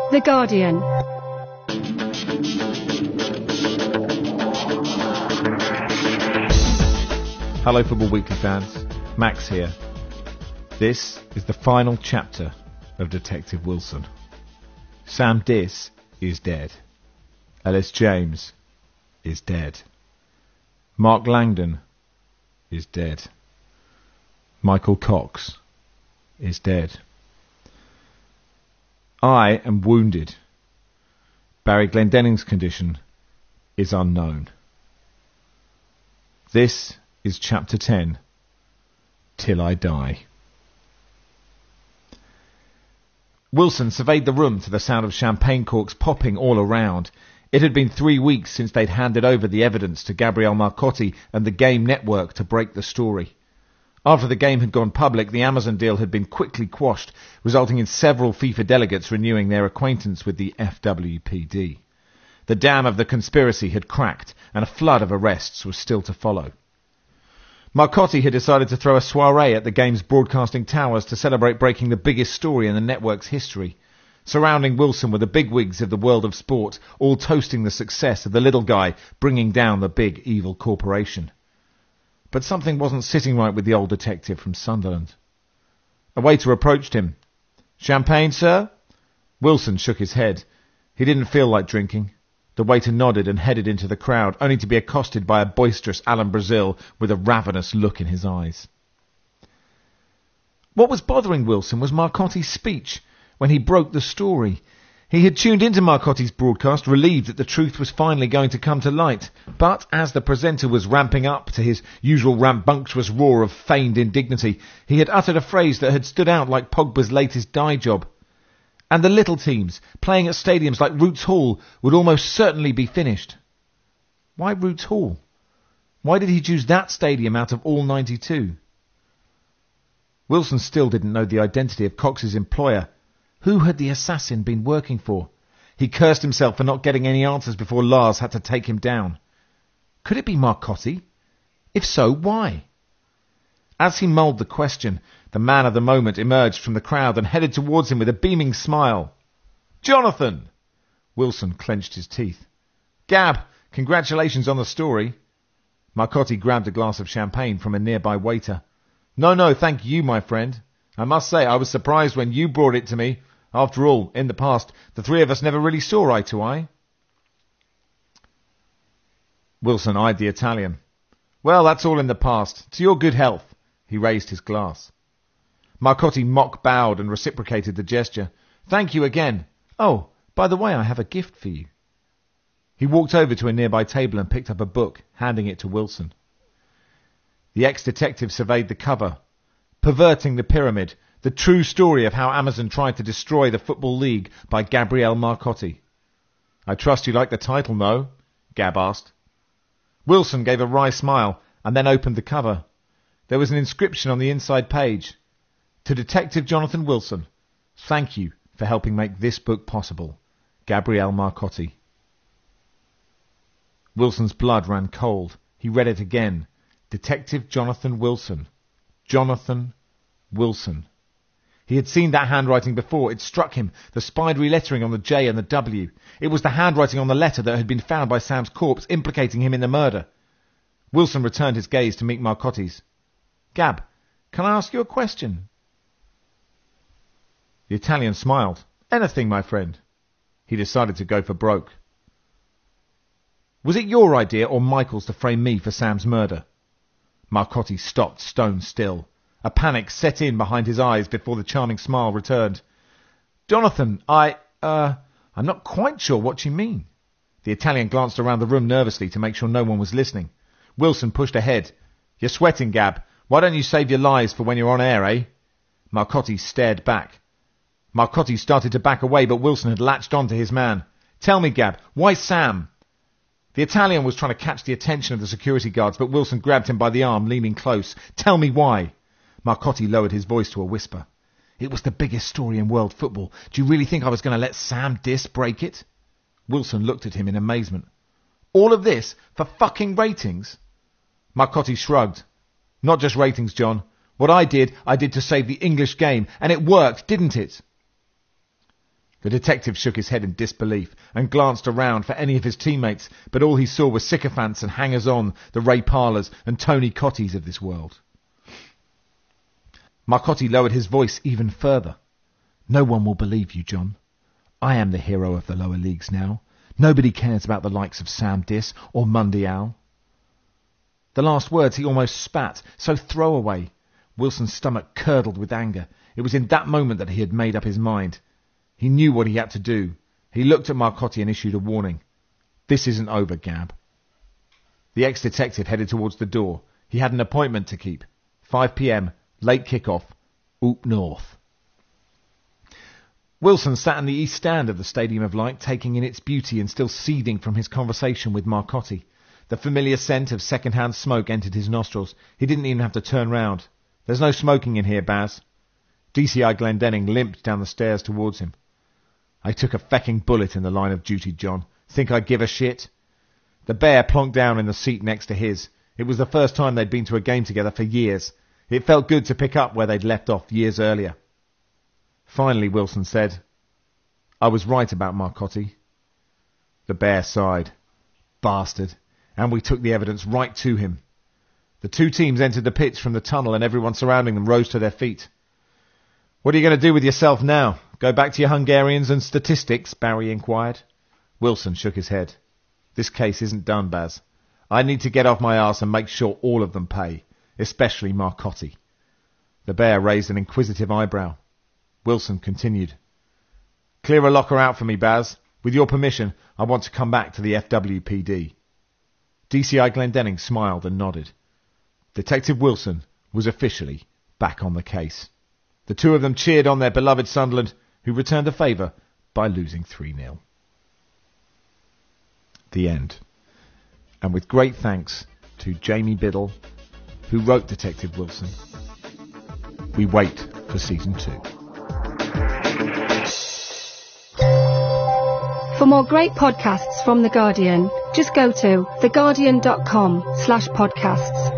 The Guardian. Hello Football Weekly fans, Max here. This is the final chapter of Detective Wilson. Sam Diss is dead. Ellis James is dead. Mark Langdon is dead. Michael Cox is dead. I am wounded. Barry Glendenning's condition is unknown. This is Chapter 10, Till I Die. Wilson surveyed the room to the sound of champagne corks popping all around. It had been 3 weeks since they'd handed over the evidence to Gabriele Marcotti and the Game Network to break the story. After the game had gone public, the Amazon deal had been quickly quashed, resulting in several FIFA delegates renewing their acquaintance with the FWPD. The dam of the conspiracy had cracked, and a flood of arrests was still to follow. Marcotti had decided to throw a soiree at the game's broadcasting towers to celebrate breaking the biggest story in the network's history. Surrounding Wilson were the bigwigs of the world of sport, all toasting the success of the little guy bringing down the big evil corporation. But something wasn't sitting right with the old detective from Sunderland. A waiter approached him. "Champagne, sir?" Wilson shook his head. He didn't feel like drinking. The waiter nodded and headed into the crowd, only to be accosted by a boisterous Alan Brazil with a ravenous look in his eyes. What was bothering Wilson was Marcotti's speech when he broke the story. He had tuned into Marcotti's broadcast, relieved that the truth was finally going to come to light. But as the presenter was ramping up to his usual rambunctious roar of feigned indignity, he had uttered a phrase that had stood out like Pogba's latest dye job. And the little teams, playing at stadiums like Roots Hall, would almost certainly be finished. Why Roots Hall? Why did he choose that stadium out of all 92? Wilson still didn't know the identity of Cox's employer. Who had the assassin been working for? He cursed himself for not getting any answers before Lars had to take him down. Could it be Marcotti? If so, why? As he mulled the question, the man of the moment emerged from the crowd and headed towards him with a beaming smile. "Jonathan!" Wilson clenched his teeth. "Gab, congratulations on the story." Marcotti grabbed a glass of champagne from a nearby waiter. No, thank you, my friend. I must say I was surprised when you brought it to me. After all, in the past, the three of us never really saw eye to eye." Wilson eyed the Italian. "Well, that's all in the past. To your good health." He raised his glass. Marcotti mock-bowed and reciprocated the gesture. "Thank you again. Oh, by the way, I have a gift for you." He walked over to a nearby table and picked up a book, handing it to Wilson. The ex-detective surveyed the cover. Perverting the Pyramid, the true story of how Amazon tried to destroy the Football League by Gabriele Marcotti. "I trust you like the title, no?" Gab asked. Wilson gave a wry smile and then opened the cover. There was an inscription on the inside page. "To Detective Jonathan Wilson, thank you for helping make this book possible. Gabriele Marcotti." Wilson's blood ran cold. He read it again. Detective Jonathan Wilson. Jonathan Wilson. He had seen that handwriting before. It struck him, the spidery lettering on the J and the W. It was the handwriting on the letter that had been found by Sam's corpse, implicating him in the murder. Wilson returned his gaze to meet Marcotti's. "Gab, can I ask you a question?" The Italian smiled. "Anything, my friend." He decided to go for broke. "Was it your idea or Michael's to frame me for Sam's murder?" Marcotti stopped stone still. A panic set in behind his eyes before the charming smile returned. "Jonathan, I'm not quite sure what you mean." The Italian glanced around the room nervously to make sure no one was listening. Wilson pushed ahead. "You're sweating, Gab. Why don't you save your lies for when you're on air, eh?" Marcotti stared back. Marcotti started to back away, but Wilson had latched on to his man. "Tell me, Gab, why Sam?" The Italian was trying to catch the attention of the security guards, but Wilson grabbed him by the arm, leaning close. "Tell me why." Marcotti lowered his voice to a whisper. "It was the biggest story in world football. Do you really think I was going to let Sam Diss break it?" Wilson looked at him in amazement. "All of this for fucking ratings?" Marcotti shrugged. "Not just ratings, John. What I did to save the English game. And it worked, didn't it?" The detective shook his head in disbelief and glanced around for any of his teammates, but all he saw were sycophants and hangers-on, the Ray Parlers and Tony Cottis of this world. Marcotti lowered his voice even further. No one will believe you, John. I am the hero of the lower leagues now. Nobody cares about the likes of Sam Diss or Mundial. The last words he almost spat, so throwaway. Wilson's stomach curdled with anger. It was in that moment that he had made up his mind. He knew what he had to do. He looked at Marcotti and issued a warning. This isn't over, Gab. The ex-detective headed towards the door. He had an appointment to keep. 5 p.m, late kick-off, Oop North. Wilson sat in the east stand of the Stadium of Light, taking in its beauty and still seething from his conversation with Marcotti. The familiar scent of second-hand smoke entered his nostrils. He didn't even have to turn round. There's no smoking in here, Baz. DCI Glendenning limped down the stairs towards him. I took a fecking bullet in the line of duty, John. Think I'd give a shit? The Bear plonked down in the seat next to his. It was the first time they'd been to a game together for years. It felt good to pick up where they'd left off years earlier. Finally, Wilson said, I was right about Marcotti. The Bear sighed. Bastard. And we took the evidence right to him. The two teams entered the pitch from the tunnel and everyone surrounding them rose to their feet. What are you going to do with yourself now? Go back to your Hungarians and statistics? Barry inquired. Wilson shook his head. This case isn't done, Baz. I need to get off my arse and make sure all of them pay, especially Marcotti. The Bear raised an inquisitive eyebrow. Wilson continued. Clear a locker out for me, Baz. With your permission, I want to come back to the FWPD. DCI Glendenning smiled and nodded. Detective Wilson was officially back on the case. The two of them cheered on their beloved Sunderland, who returned the favour by losing 3-0. The end. And with great thanks to Jamie Biddle, who wrote Detective Wilson, we wait for Season 2. For more great podcasts from The Guardian, just go to theguardian.com/podcasts.